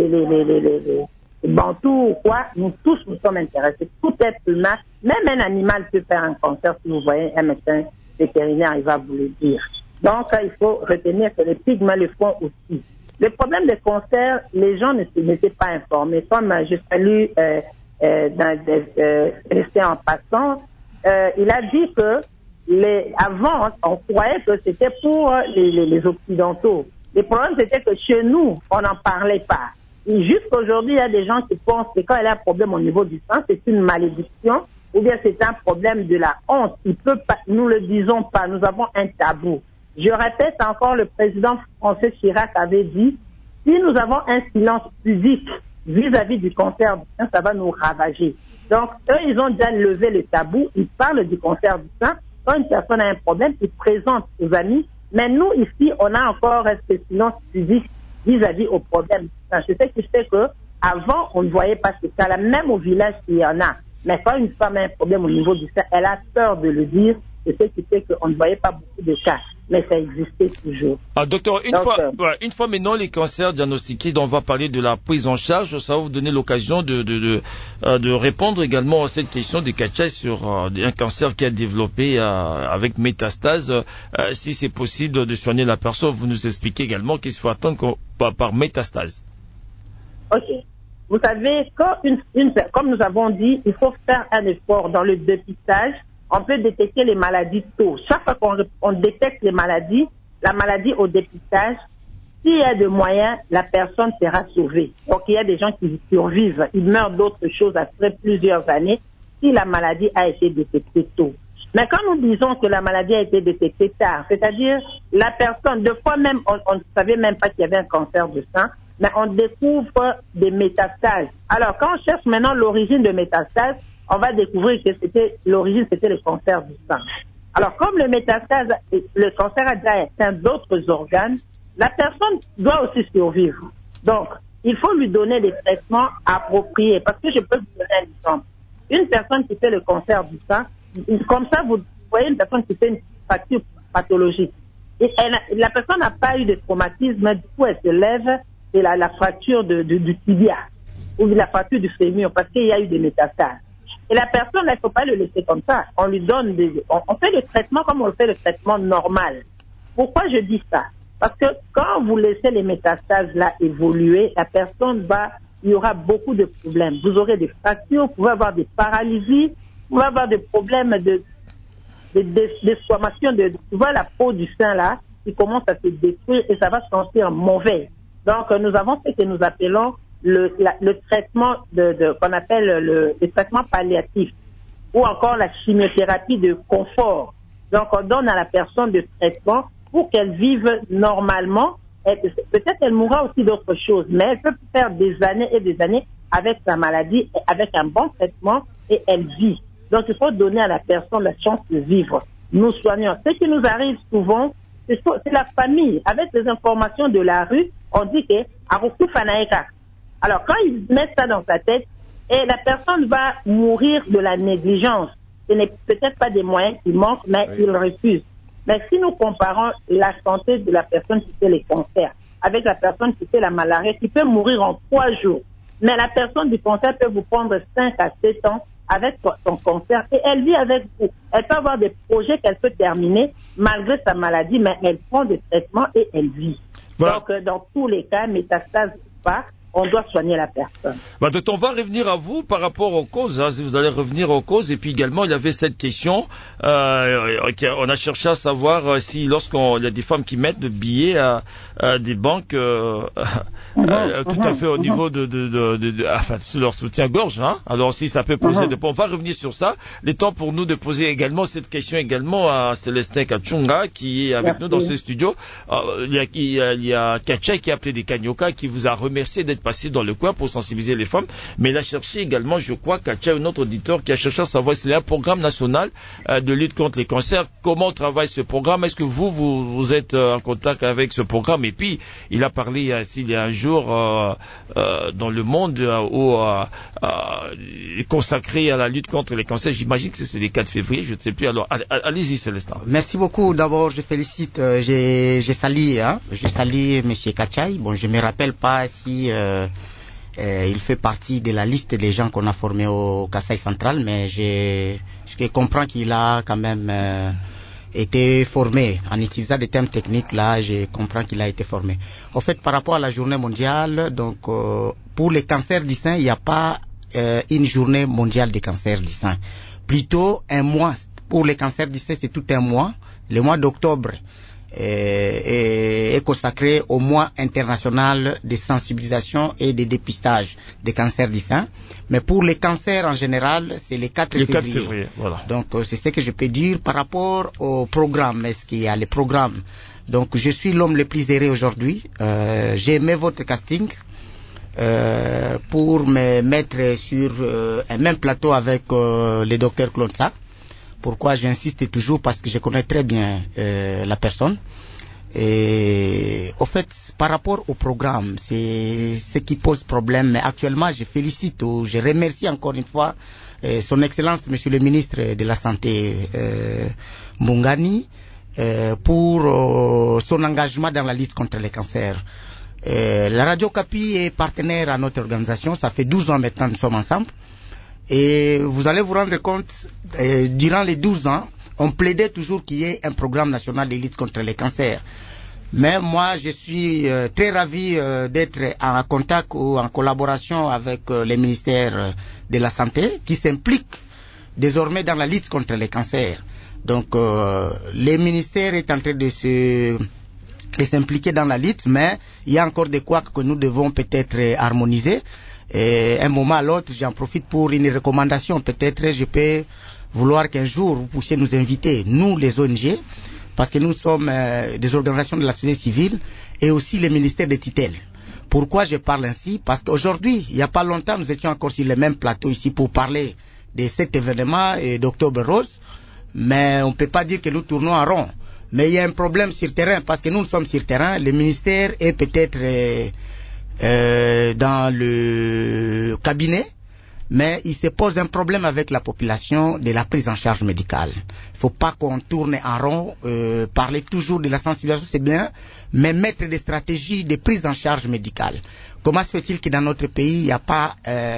les bantous ou quoi, nous tous nous sommes intéressés. Tout être humain, même un animal peut faire un cancer, si vous voyez un médecin vétérinaire, il va vous le dire. Donc il faut retenir que les pygmées le font aussi. Le problème des cancers, les gens n'étaient pas informés. Comme je salue resté en passant, il a dit que avant, on croyait que c'était pour les Occidentaux. Le problème, c'était que chez nous, on n'en parlait pas. Et jusqu'aujourd'hui, il y a des gens qui pensent que quand il y a un problème au niveau du sang, c'est une malédiction ou bien c'est un problème de la honte. Il peut pas, nous le disons pas, nous avons un tabou. Je répète encore, le président français Chirac avait dit, si nous avons un silence public vis-à-vis du cancer du sein, ça va nous ravager. Donc, eux, ils ont déjà levé le tabou, ils parlent du cancer du sein. Quand une personne a un problème, ils présentent aux amis. Mais nous, ici, on a encore ce silence public vis-à-vis au problème du sein. Je sais que avant, on ne voyait pas ce cas-là, même au village, il y en a. Mais quand une femme a un problème au niveau du sein, elle a peur de le dire. C'est ce qui fait qu'on ne voyait pas beaucoup de cas. Mais ça existait toujours. Docteur, une fois maintenant les cancers diagnostiqués, dont on va parler de la prise en charge, ça va vous donner l'occasion de répondre également à cette question de Kachai sur un cancer qui a développé avec métastase. Si c'est possible de soigner la personne, vous nous expliquez également qu'il faut attendre par métastase. Ok. vous savez, quand comme nous avons dit, il faut faire un effort dans le dépistage. On peut détecter les maladies tôt. Chaque fois qu'on détecte la maladie au dépistage, s'il y a des moyens, la personne sera sauvée. Donc, il y a des gens qui survivent. Ils meurent d'autres choses après plusieurs années si la maladie a été détectée tôt. Mais quand nous disons que la maladie a été détectée tard, c'est-à-dire la personne, deux fois même, on ne savait même pas qu'il y avait un cancer du sein, mais on découvre des métastases. Alors, quand on cherche maintenant l'origine de métastases, on va découvrir que l'origine c'était le cancer du sein. Alors, comme le cancer a déjà atteint d'autres organes, la personne doit aussi survivre. Donc, il faut lui donner des traitements appropriés. Parce que je peux vous donner un exemple. Une personne qui fait le cancer du sein, comme ça, vous voyez une personne qui fait une fracture pathologique. Et la personne n'a pas eu de traumatisme, du coup, elle se lève et la fracture du tibia ou la fracture du fémur parce qu'il y a eu des métastases. Et la personne, il ne faut pas le laisser comme ça. On lui donne on fait le traitement comme on fait le traitement normal. Pourquoi je dis ça? Parce que quand vous laissez les métastases là évoluer, la personne il y aura beaucoup de problèmes. Vous aurez des fractures, vous pouvez avoir des paralysies, vous pouvez avoir des problèmes de déformation tu vois la peau du sein là, qui commence à se détruire et ça va se sentir mauvais. Donc nous avons ce que nous appelons le traitement qu'on appelle le traitement palliatif ou encore la chimiothérapie de confort. Donc on donne à la personne des traitements pour qu'elle vive normalement. Peut-être elle mourra aussi d'autres choses, mais elle peut faire des années et des années avec sa maladie, avec un bon traitement et elle vit. Donc il faut donner à la personne la chance de vivre. Nous soignons. Ce qui nous arrive souvent, c'est la famille. Avec les informations de la rue, on dit que Aruku Fanaeka. Alors quand ils mettent ça dans sa tête, et la personne va mourir de la négligence. Ce n'est peut-être pas des moyens qui manquent, mais ils refusent. Mais si nous comparons la santé de la personne qui fait les cancers avec la personne qui fait la malaria, qui peut mourir en 3 jours, mais la personne du cancer peut vous prendre 5 à 7 ans avec son cancer et elle vit avec vous. Elle peut avoir des projets qu'elle peut terminer malgré sa maladie, mais elle prend des traitements et elle vit. Voilà. Donc, dans tous les cas, métastase ou pas, on doit soigner la personne. Donc on va revenir à vous par rapport aux causes. Si vous allez revenir aux causes, et puis également il y avait cette question. On a cherché à savoir si lorsqu'il y a des femmes qui mettent de billets à des banques, tout à fait au niveau enfin sur leur soutien-gorge. Hein. Alors si ça peut poser des points, on va revenir sur ça. Le temps pour nous de poser également cette question également à Célestin Kachunga qui est avec nous dans ce studio. Il y a Kacha qui a appelé des Kanyoka qui vous a remercié d'être passé dans le coin pour sensibiliser les femmes, mais il a cherché également, je crois, Kacha, un autre auditeur qui a cherché à savoir s'il y a un programme national de lutte contre les cancers. Comment travaille ce programme? Est-ce que vous êtes en contact avec ce programme? Et puis, il a parlé s'il y a un jour dans le monde consacré à la lutte contre les cancers. J'imagine que c'est le 4 février, je ne sais plus. Alors, allez-y, Célestin. Merci beaucoup. D'abord, je félicite, je salue Monsieur Kachai. Bon, je me rappelle pas si il fait partie de la liste des gens qu'on a formés au Kasaï central, mais je comprends qu'il a quand même été formé en utilisant des termes techniques. Là, je comprends qu'il a été formé. En fait, par rapport à la journée mondiale, donc pour les cancers du sein, il n'y a pas une journée mondiale des cancers du sein. Plutôt un mois. Pour les cancers du sein, c'est tout un mois. Le mois d'octobre est consacré au mois international de sensibilisation et de dépistage des cancers du sein. Mais pour les cancers en général, c'est le 4 février. Voilà. Donc c'est ce que je peux dire par rapport au programme. Est-ce qu'il y a les programmes? Donc je suis l'homme le plus heureux aujourd'hui. J'ai aimé votre casting pour me mettre sur un même plateau avec le docteur Klonsa. Pourquoi j'insiste toujours? Parce que je connais très bien la personne. Et au fait, par rapport au programme, c'est ce qui pose problème. Mais actuellement, je félicite ou je remercie encore une fois son Excellence, Monsieur le Ministre de la Santé, Mungani, pour son engagement dans la lutte contre les cancers. La Radio Kapi est partenaire à notre organisation. Ça fait 12 ans maintenant que nous sommes ensemble. Et vous allez vous rendre compte, durant les 12 ans, on plaidait toujours qu'il y ait un programme national de lutte contre les cancers. Mais moi, je suis très ravi d'être en contact ou en collaboration avec les ministères de la Santé qui s'impliquent désormais dans la lutte contre les cancers. Donc, le ministère est en train de s'impliquer dans la lutte, mais il y a encore des couacs que nous devons peut-être harmoniser. Et un moment à l'autre, j'en profite pour une recommandation. Peut-être je peux vouloir qu'un jour vous puissiez nous inviter, nous les ONG, parce que nous sommes des organisations de la société civile et aussi les ministères de tutelle. Pourquoi je parle ainsi? Parce qu'aujourd'hui, il n'y a pas longtemps, nous étions encore sur le même plateau ici pour parler de cet événement d'Octobre Rose, mais on ne peut pas dire que nous tournons en rond. Mais il y a un problème sur terrain, parce que nous sommes sur terrain, le ministère est peut-être dans le cabinet, mais il se pose un problème avec la population de la prise en charge médicale. Il ne faut pas qu'on tourne en rond, parler toujours de la sensibilisation, c'est bien, mais mettre des stratégies de prise en charge médicale. Comment se fait-il que dans notre pays, il n'y a pas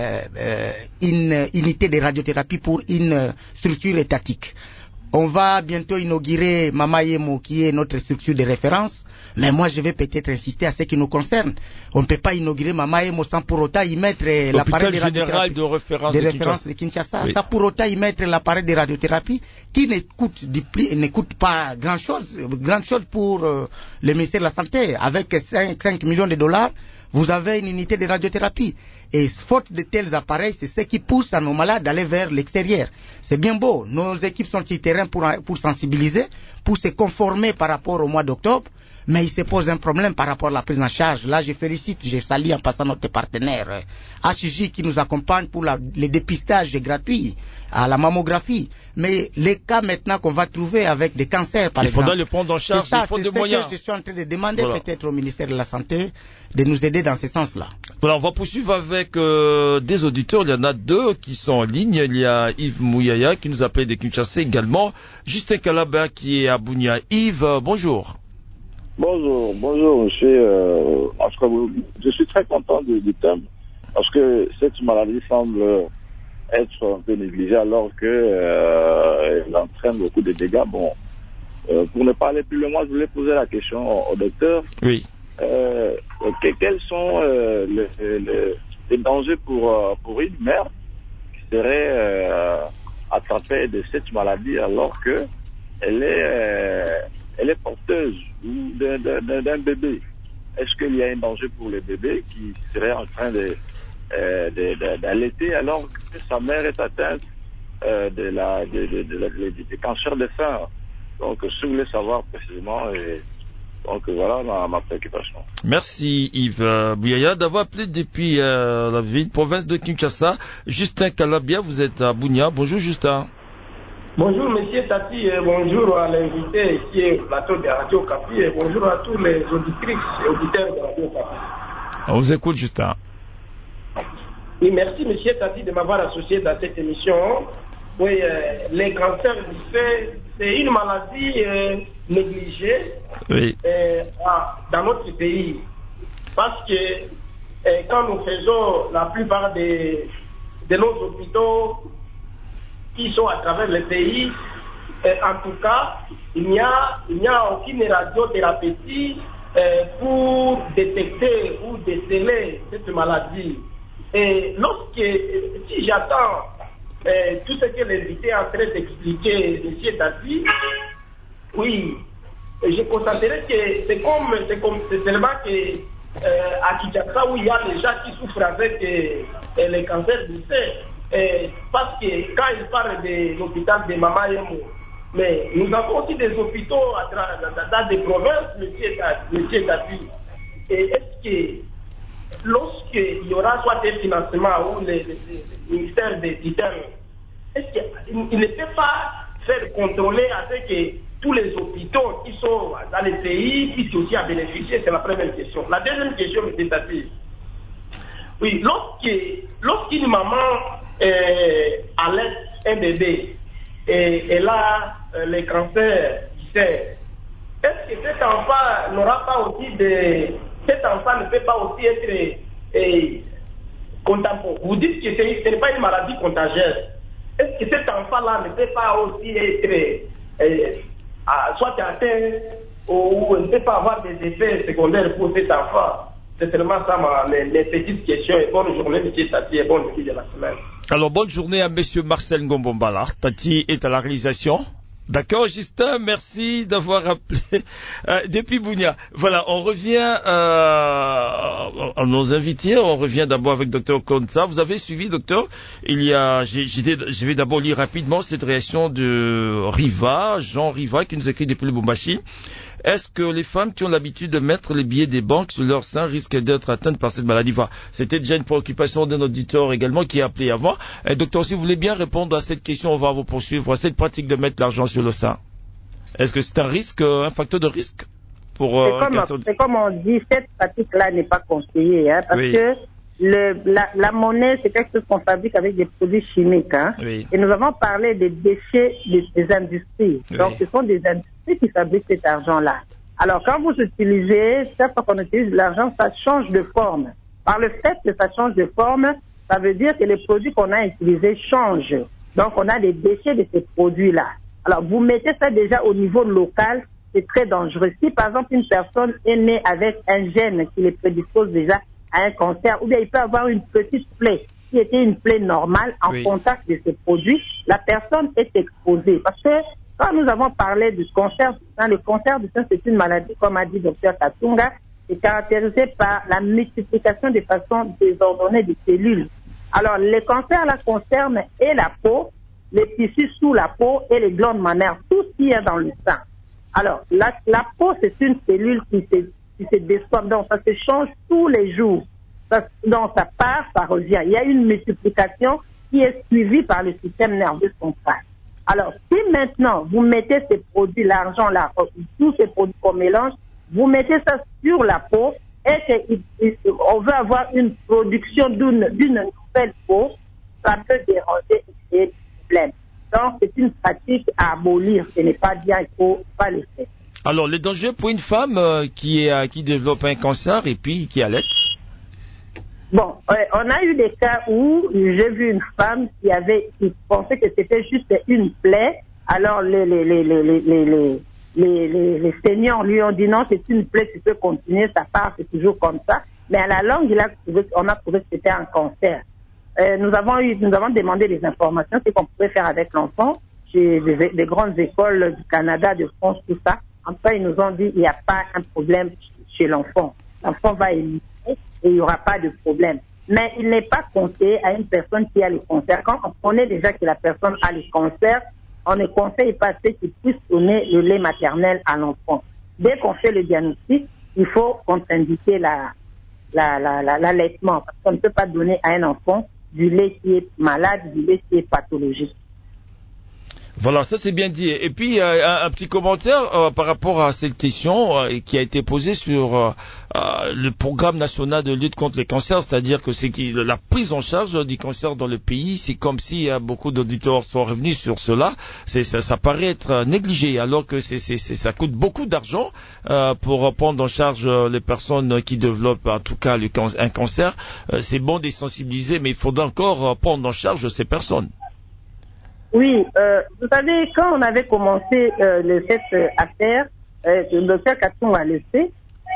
une unité de radiothérapie pour une structure étatique? On va bientôt inaugurer Mama Yemo, qui est notre structure de référence, mais moi je vais peut-être insister à ce qui nous concerne. On ne peut pas inaugurer Mama Yemo sans pour autant y mettre l'appareil de radiothérapie de référence de Kinshasa. Oui. Sans pour autant y mettre l'appareil de radiothérapie qui ne coûte pas grand-chose pour le ministère de la Santé. Avec 5 millions de dollars, vous avez une unité de radiothérapie. Et faute de tels appareils, c'est ce qui pousse à nos malades d'aller vers l'extérieur. C'est bien beau. Nos équipes sont sur le terrain pour sensibiliser, pour se conformer par rapport au mois d'octobre. Mais il se pose un problème par rapport à la prise en charge. Là, je salue en passant notre partenaire HJ qui nous accompagne pour le dépistage gratuit à la mammographie. Mais les cas maintenant qu'on va trouver avec des cancers, par exemple. Il faudra le prendre en charge, il faut des moyens. C'est ce que je suis en train de demander peut-être au ministère de la Santé de nous aider dans ce sens-là. Voilà, on va poursuivre avec des auditeurs. Il y en a deux qui sont en ligne. Il y a Yves Mouyaya qui nous appelle de Kinshasa également. Justin Kalaba qui est à Bunia. Yves, bonjour. Bonjour monsieur. En tout cas, je suis très content du thème parce que cette maladie semble être un peu négligée alors que elle entraîne beaucoup de dégâts. Bon, pour ne pas aller plus loin, je voulais poser la question au docteur. Oui. Quels sont les dangers pour une mère qui serait attrapée de cette maladie alors que elle est porteuse d'un bébé? Est-ce qu'il y a un danger pour le bébé qui serait en train d'allaiter alors que sa mère est atteinte de cancer de sein? Donc, je voulais savoir précisément. Donc, voilà ma préoccupation. Merci Yves Bouyaya d'avoir appelé depuis la province de Kinshasa. Justin Kalabia, vous êtes à Bunia. Bonjour Justin. Bonjour Monsieur Tati et bonjour à l'invité ici au plateau de Radio Kapi et bonjour à tous les auditrices et auditeurs de Radio Kapi. On vous écoute Justin. Oui, merci Monsieur Tati de m'avoir associé dans cette émission. Oui, les cancers du sein, c'est une maladie négligée dans notre pays. Parce que quand nous faisons la plupart de nos hôpitaux qui sont à travers le pays, en tout cas, il n'y a aucune radiothérapie pour détecter ou déceler cette maladie. Et si j'attends tout ce que l'invité est en train d'expliquer, M. Tati, oui, je constaterai que c'est seulement à Kinshasa où il y a des gens qui souffrent avec les cancers du sein. Parce que quand il parle de l'hôpital de Mama Yemo, mais nous avons aussi des hôpitaux dans des provinces, M. Tati. Et est-ce que lorsqu'il y aura soit des financements ou le ministère des Titans, est-ce qu'il ne peut pas faire contrôler avec tous les hôpitaux qui sont dans les pays puissent aussi à bénéficier? C'est la première question. La deuxième question, M. Tati. Oui, lorsqu'une maman allaite un bébé et elle a le cancer du sein, est-ce que cet enfant n'aura pas aussi cet enfant ne peut pas aussi être contagieux? Vous dites que ce n'est pas une maladie contagieuse. Est-ce que cet enfant-là ne peut pas aussi être soit atteint ou ne peut pas avoir des effets secondaires pour cet enfant. C'est seulement ça mes petites questions. Et bonne journée, M. Tati, et bonne nuit de la semaine. Alors, bonne journée à M. Marcel Ngombombala. Tati est à la réalisation. D'accord, Justin, merci d'avoir appelé depuis Bounia. Voilà, on revient à nos invités. On revient d'abord avec Dr Konsa. Vous avez suivi, docteur? Je vais d'abord lire rapidement cette réaction de Jean Riva, qui nous écrit depuis le Lubumbashi. Est-ce que les femmes qui ont l'habitude de mettre les billets des banques sur leur sein risquent d'être atteintes par cette maladie? C'était déjà une préoccupation d'un auditeur également qui a appelé avant. Docteur, si vous voulez bien répondre à cette question, on va vous poursuivre. Cette pratique de mettre l'argent sur le sein, est-ce que c'est un facteur de risque pour c'est comme on dit, cette pratique-là n'est pas conseillée, parce que la monnaie, c'est quelque chose qu'on fabrique avec des produits chimiques. Et nous avons parlé des déchets des industries. Donc, ce sont des industries qui fabriquent cet argent-là. Alors, quand vous utilisez, chaque fois qu'on utilise l'argent, ça change de forme. Par le fait que ça change de forme, ça veut dire que les produits qu'on a utilisés changent. Donc, on a des déchets de ces produits-là. Alors, vous mettez ça déjà au niveau local, c'est très dangereux. Si, par exemple, une personne est née avec un gène qui les prédispose déjà à un cancer, ou bien il peut avoir une petite plaie qui était une plaie normale en contact de ces produits, la personne est exposée. Parce que quand nous avons parlé du cancer du sein, le cancer du sein, c'est une maladie, comme a dit Dr Katunga, qui est caractérisée par la multiplication de façon désordonnée des cellules. Alors, les cancers là concernent et la peau, les tissus sous la peau et les glandes mammaires, tout ce qui est dans le sein. Alors, la peau, c'est une cellule qui se déforme, donc ça se change tous les jours. Donc, ça part, ça revient. Il y a une multiplication qui est suivie par le système nerveux central. Alors, si maintenant, vous mettez ces produits, l'argent là, tous ces produits qu'on mélange, vous mettez ça sur la peau et qu'on veut avoir une production d'une nouvelle peau, ça peut déranger et créer des problèmes. Donc, c'est une pratique à abolir. Ce n'est pas bien, il ne faut pas le faire. Alors, les dangers pour une femme qui développe un cancer et puis qui allaite? Bon, on a eu des cas où j'ai vu une femme qui pensait que c'était juste une plaie. Alors, les seniors lui ont dit non, c'est une plaie, tu peux continuer, ça part, c'est toujours comme ça. Mais à la longue, on a trouvé que c'était un cancer. Nous avons demandé des informations, ce qu'on pouvait faire avec l'enfant, chez des grandes écoles du Canada, de France, tout ça. En tout cas, ils nous ont dit il n'y a pas un problème chez l'enfant. L'enfant va éliminer et il n'y aura pas de problème. Mais il n'est pas conseillé à une personne qui a le cancer. Quand on connaît déjà que la personne a le cancer, on ne conseille pas qu'il puisse donner le lait maternel à l'enfant. Dès qu'on fait le diagnostic, il faut contre-indiquer l'allaitement. Parce qu'on ne peut pas donner à un enfant du lait qui est malade, du lait qui est pathologique. Voilà, ça c'est bien dit. Et puis un petit commentaire par rapport à cette question qui a été posée sur le programme national de lutte contre les cancers, c'est-à-dire que c'est la prise en charge du cancer dans le pays, c'est comme si beaucoup d'auditeurs sont revenus sur cela. Ça paraît être négligé, alors que ça coûte beaucoup d'argent pour prendre en charge les personnes qui développent en tout cas un cancer. C'est bon de les sensibiliser, mais il faudra encore prendre en charge ces personnes. Oui, vous savez, quand on avait commencé cette affaire, le docteur Katunga le sait,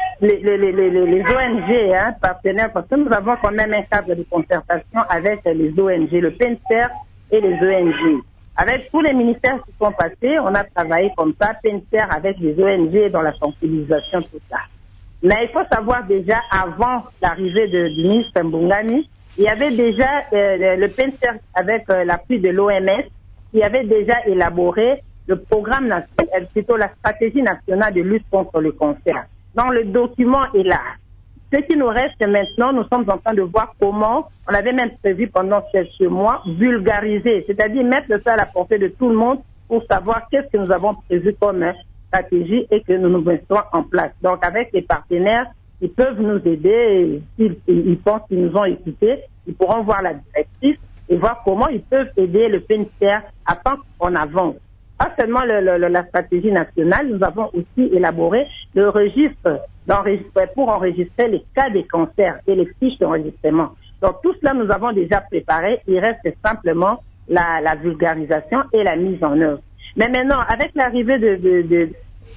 les ONG, partenaires, parce que nous avons quand même un cadre de concertation avec les ONG, le PNCR et les ONG. Avec tous les ministères qui sont passés, on a travaillé comme ça, PNCR avec les ONG dans la sensibilisation, tout ça. Mais il faut savoir déjà, avant l'arrivée du ministre Mbungani, il y avait déjà le PNCR avec l'appui de l'OMS, qui avait déjà élaboré le programme national, plutôt la stratégie nationale de lutte contre le cancer. Donc le document est là. Ce qui nous reste maintenant, nous sommes en train de voir comment, on avait même prévu pendant ce mois, vulgariser, c'est-à-dire mettre ça à la portée de tout le monde pour savoir qu'est-ce que nous avons prévu comme stratégie et que nous mettons en place. Donc avec les partenaires, ils peuvent nous aider, ils pensent qu'ils nous ont écoutés, ils pourront voir la directrice et voir comment ils peuvent aider le PNCR afin qu'on avance. Pas seulement la stratégie nationale, nous avons aussi élaboré le registre pour enregistrer les cas de cancer et les fiches d'enregistrement. Donc tout cela, nous avons déjà préparé. Il reste simplement la vulgarisation et la mise en œuvre. Mais maintenant, avec l'arrivée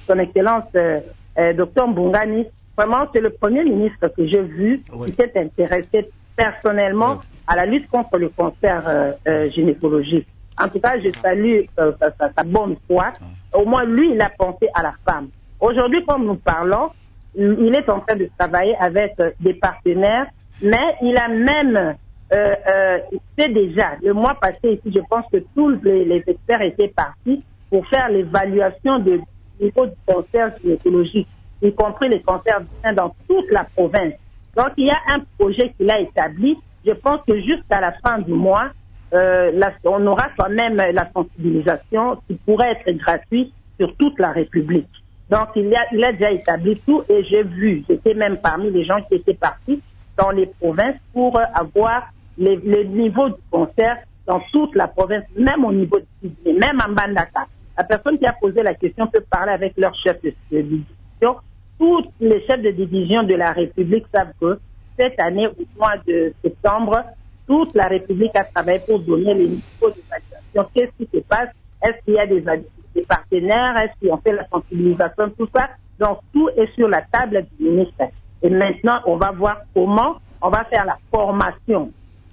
son Excellence Dr Mbungani, vraiment, c'est le Premier ministre que j'ai vu qui s'est intéressé personnellement à la lutte contre le cancer gynécologique. En tout cas, je salue sa bonne foi. Au moins, lui, il a pensé à la femme. Aujourd'hui, comme nous parlons, il est en train de travailler avec des partenaires, mais il a même fait déjà, le mois passé ici, je pense que tous les experts étaient partis pour faire l'évaluation du niveau du cancer gynécologique, y compris les cancers du sein dans toute la province. Donc, il y a un projet qu'il a établi. Je pense que jusqu'à la fin du mois, on aura quand même la sensibilisation qui pourrait être gratuite sur toute la République. Donc, il a déjà établi tout et j'étais même parmi les gens qui étaient partis dans les provinces pour avoir le niveau du cancer dans toute la province, même au niveau du Sydney, même en Bandaka. La personne qui a posé la question peut parler avec leur chef de division. Tous les chefs de division de la République savent que cette année, au mois de septembre, toute la République a travaillé pour donner les niveaux d'évaluation. Qu'est-ce qui se passe? Est-ce qu'il y a des partenaires? Est-ce qu'on fait la sensibilisation? Tout ça. Donc, tout est sur la table du ministre. Et maintenant, on va voir comment on va faire la formation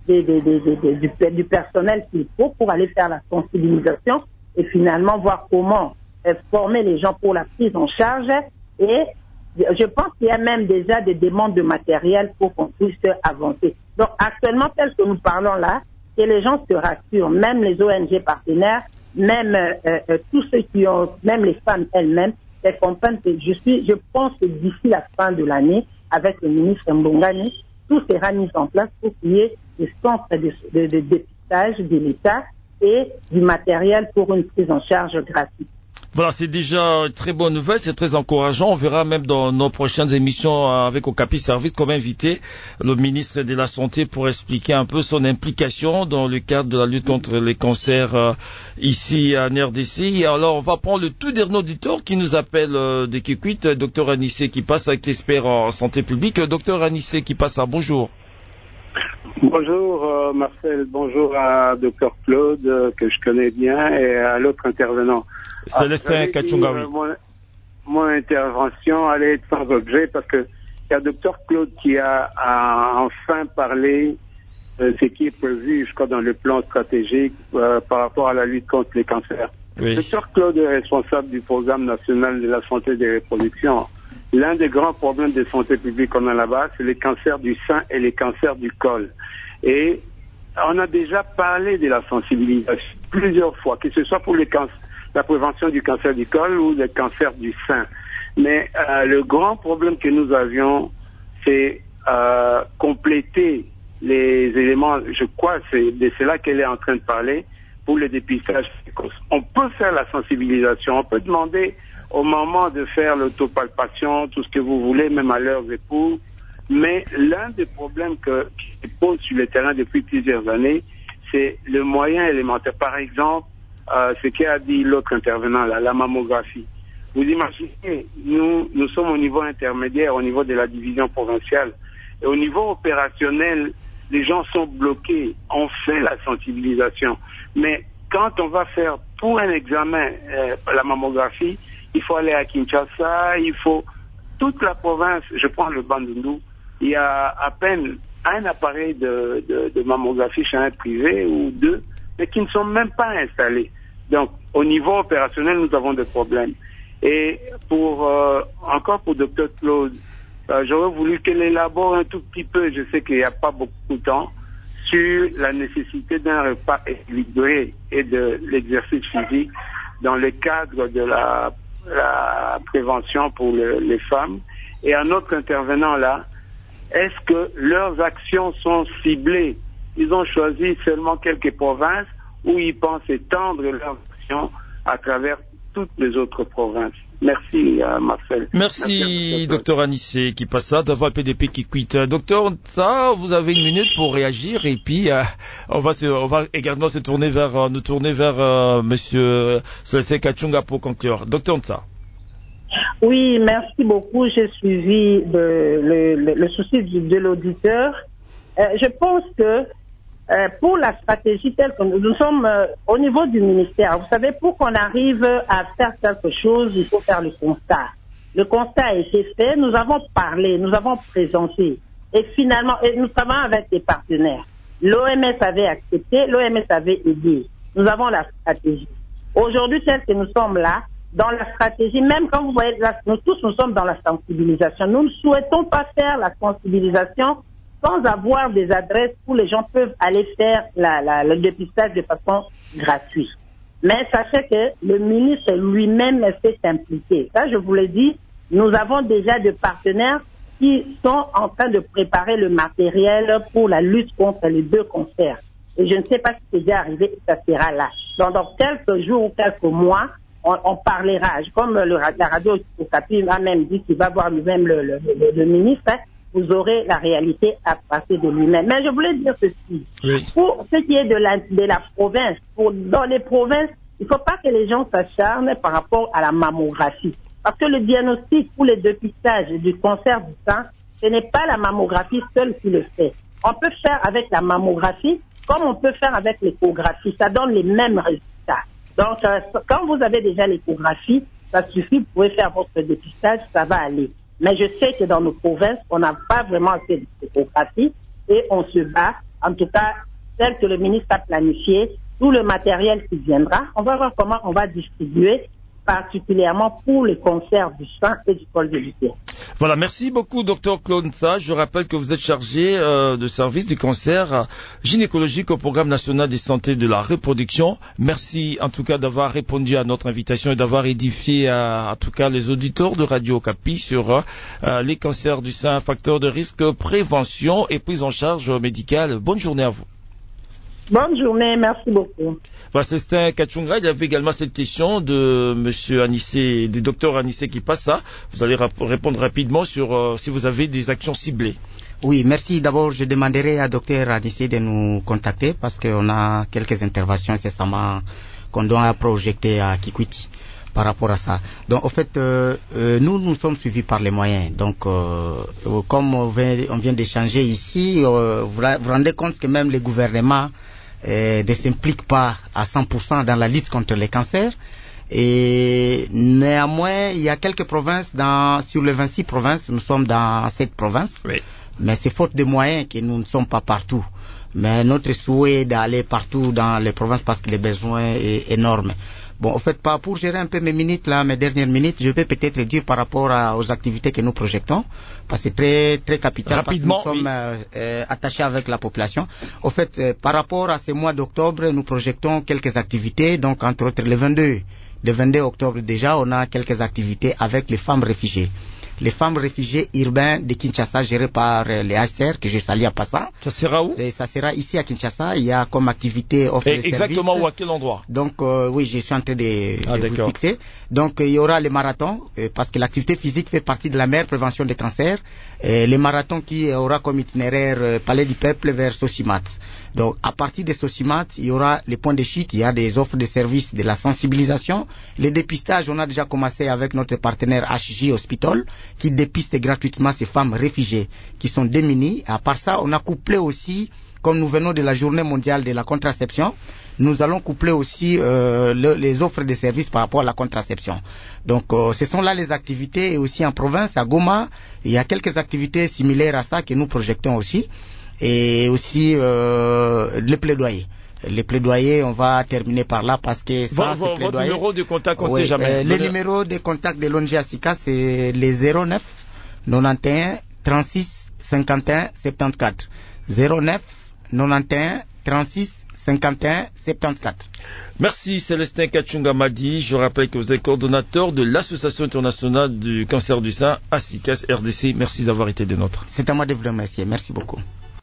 du personnel qu'il faut pour aller faire la sensibilisation et finalement voir comment former les gens pour la prise en charge. Et je pense qu'il y a même déjà des demandes de matériel pour qu'on puisse avancer. Donc actuellement, tel que nous parlons là, que les gens se rassurent, même les ONG partenaires, même tous ceux qui ont, même les femmes elles-mêmes, elles comprennent que je pense que d'ici la fin de l'année, avec le ministre Mbungani, tout sera mis en place pour qu'il y ait des centres de dépistage de l'État et du matériel pour une prise en charge gratuite. Voilà, c'est déjà une très bonne nouvelle, c'est très encourageant. On verra même dans nos prochaines émissions avec Okapi Service comme invité le ministre de la Santé pour expliquer un peu son implication dans le cadre de la lutte contre les cancers ici en RDC. Et alors, on va prendre le tout dernier auditeur qui nous appelle de Kikwit, Dr Anissé qui passe avec l'expert en santé publique. Dr Anissé qui passe, bonjour. Bonjour Marcel, bonjour à Dr Claude que je connais bien et à l'autre intervenant. Célestin Kachungawi. Mon intervention allait être sans objet parce que il y a Dr Claude qui a enfin parlé de ce qui est prévu, je crois, dans le plan stratégique par rapport à la lutte contre les cancers. Oui. Dr Claude est responsable du programme national de la santé et des reproductions. L'un des grands problèmes de santé publique qu'on a là-bas, c'est les cancers du sein et les cancers du col. Et on a déjà parlé de la sensibilisation plusieurs fois, que ce soit pour les la prévention du cancer du col ou le cancer du sein. Mais le grand problème que nous avions, c'est compléter les éléments, je crois, c'est de cela qu'elle est en train de parler, pour le dépistage précoce. On peut faire la sensibilisation, on peut demander au moment de faire l'autopalpation, tout ce que vous voulez, même à leurs époux. Mais l'un des problèmes qui se pose sur le terrain depuis plusieurs années, c'est le moyen élémentaire. Par exemple, ce qu'a dit l'autre intervenant, là, la mammographie. Vous imaginez, nous sommes au niveau intermédiaire, au niveau de la division provinciale. Et au niveau opérationnel, les gens sont bloqués. On fait la sensibilisation. Mais quand on va faire pour un examen la mammographie, il faut aller à Kinshasa, il faut... Toute la province, je prends le Bandundu, il y a à peine un appareil de mammographie chez un privé ou deux, mais qui ne sont même pas installés. Donc, au niveau opérationnel, nous avons des problèmes. Et encore pour Dr Claude, j'aurais voulu qu'elle élabore un tout petit peu, je sais qu'il n'y a pas beaucoup de temps, sur la nécessité d'un repas équilibré et de l'exercice physique dans le cadre de la prévention pour les femmes. Et un autre intervenant là, est-ce que leurs actions sont ciblées? Ils ont choisi seulement quelques provinces où ils pensent étendre leurs actions à travers toutes les autres provinces. Merci Marcel. Merci Dr Anissé qui passe ça, d'avoir PDP qui quitte. Docteur ça, vous avez une minute pour réagir et puis on va également nous tourner vers Monsieur Célestin Kachunga pour conclure. Docteur ça. Oui, merci beaucoup. J'ai suivi le souci de l'auditeur. Je pense que pour la stratégie telle que nous sommes au niveau du ministère, vous savez, pour qu'on arrive à faire quelque chose, il faut faire le constat. Le constat a été fait, nous avons parlé, nous avons présenté. Et finalement, nous travaillons avec des partenaires. L'OMS avait accepté, l'OMS avait aidé. Nous avons la stratégie. Aujourd'hui, tel que nous sommes là, dans la stratégie, même quand vous voyez, là, nous tous, nous sommes dans la sensibilisation. Nous ne souhaitons pas faire la sensibilisation sans avoir des adresses où les gens peuvent aller faire le dépistage de façon gratuite. Mais sachez que le ministre lui-même s'est impliqué. Ça, je vous l'ai dit, nous avons déjà des partenaires qui sont en train de préparer le matériel pour la lutte contre les 2 cancers. Et je ne sais pas si c'est déjà arrivé, ça sera là. Donc, dans quelques jours ou quelques mois, on parlera. Comme la radio Okapi a même dit qu'il va voir lui-même le ministre, hein, vous aurez la réalité à passer de lui-même. Mais je voulais dire ceci. Oui. Pour ce qui est de la province, dans les provinces, il ne faut pas que les gens s'acharnent par rapport à la mammographie. Parce que le diagnostic ou le dépistage du cancer du sein, ce n'est pas la mammographie seule qui le fait. On peut faire avec la mammographie comme on peut faire avec l'échographie. Ça donne les mêmes résultats. Donc, quand vous avez déjà l'échographie, ça suffit, vous pouvez faire votre dépistage, ça va aller. Mais je sais que dans nos provinces, on n'a pas vraiment assez d'échographie et on se bat, en tout cas, tel que le ministre a planifié, tout le matériel qui viendra, on va voir comment on va distribuer, particulièrement pour les cancers du sein et du col de l'utérus. Voilà, merci beaucoup, Dr Claude Nsa. Je rappelle que vous êtes chargé de service du cancer gynécologique au Programme national de santé de la reproduction. Merci en tout cas d'avoir répondu à notre invitation et d'avoir édifié en tout cas les auditeurs de Radio Okapi sur les cancers du sein, facteurs de risque, prévention et prise en charge médicale. Bonne journée à vous. Bonne journée, merci beaucoup. Célestin Kachunga, il y avait également cette question de monsieur Anissé, du docteur Anissé qui passe ça. Vous allez répondre rapidement sur si vous avez des actions ciblées. Oui, merci. D'abord, je demanderai à docteur Anissé de nous contacter parce qu'on a quelques interventions incessamment qu'on doit projeter à Kikwiti par rapport à ça. Donc, en fait, nous sommes suivis par les moyens. Donc, comme on vient d'échanger ici, vous vous rendez compte que même les gouvernements ne s'impliquent pas à 100% dans la lutte contre les cancers. Et néanmoins, il y a quelques provinces, sur les 26 provinces, nous sommes dans 7 provinces. Oui. Mais c'est faute de moyens que nous ne sommes pas partout. Mais notre souhait est d'aller partout dans les provinces parce que le besoin est énorme. Bon, en fait, pour gérer un peu mes dernières minutes, je vais peut-être dire par rapport aux activités que nous projetons, parce que c'est très, très capital, rapidement, parce que nous sommes attachés avec la population. En fait, par rapport à ces mois d'octobre, nous projetons quelques activités, donc entre autres le 22 octobre déjà, on a quelques activités avec les femmes réfugiées. Les femmes réfugiées urbaines de Kinshasa gérées par les HCR, que je salue en passant. Ça sera où? Ça sera ici à Kinshasa. Il y a comme activité offre de exactement service. Où, à quel endroit? Donc oui, je suis en train de vous fixer. Donc il y aura les marathons, parce que l'activité physique fait partie de la meilleure prévention des cancers. Les marathons qui aura comme itinéraire Palais du Peuple vers Sosimat. Donc, à partir de Sosimat, il y aura les points de chute, il y a des offres de services, de la sensibilisation. Les dépistages, on a déjà commencé avec notre partenaire HJ Hospital, qui dépiste gratuitement ces femmes réfugiées qui sont démunies. À part ça, on a couplé aussi, comme nous venons de la journée mondiale de la contraception, nous allons coupler aussi les offres de services par rapport à la contraception. Donc, ce sont là les activités. Et aussi en province, à Goma, il y a quelques activités similaires à ça que nous projetons aussi. Et aussi le plaidoyer. Les plaidoyers, on va terminer par là parce que ça, c'est plaidoyer. Votre numéro de contact, on ne sait jamais. Le numéro de contact de l'ONG ASICA, c'est les 09 91 36 51 74. 09 91 36 51 74. Merci Célestin Kachunga Madi. Je rappelle que vous êtes coordonnateur de l'Association internationale du cancer du sein, ASICAS RDC. Merci d'avoir été des nôtres. C'est à moi de vous remercier. Merci beaucoup.